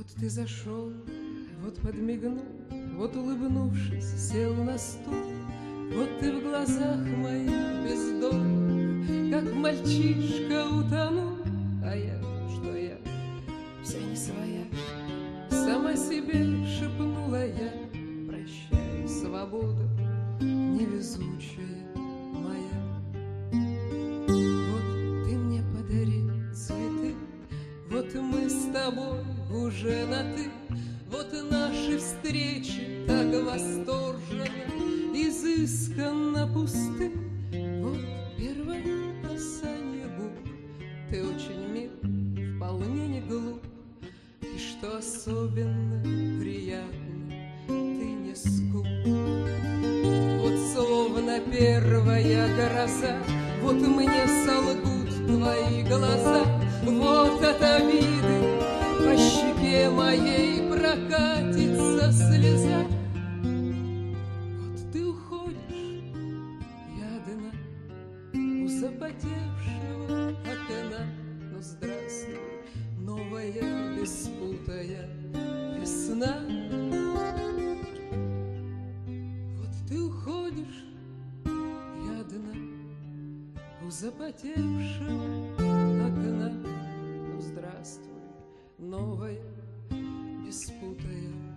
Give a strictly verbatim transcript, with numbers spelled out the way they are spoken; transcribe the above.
Вот ты зашел, вот подмигнул, вот, улыбнувшись, сел на стул. Вот ты в глазах моих бездонных, как мальчишка, утонул. А я, что я, вся не своя, сама себе шепнула я: прощай, свобода невезучая моя. Вот ты мне подарил цветы, вот мы с тобой уже на «ты», вот наши встречи так восторженно, изысканно пусты. Вот первое касание губ, ты очень мил, вполне не глуп, и что особенно приятно, ты не скуп. Вот словно первая гроза, вот мне солгут твои глаза, вот от обиды по щеке моей прокатится слеза. Вот ты уходишь, я одна у запотевшего окна. Ну здравствуй, новая беспутая весна. Вот ты уходишь, я одна у запотевшего окна. Ну здравствуй, новая беспутая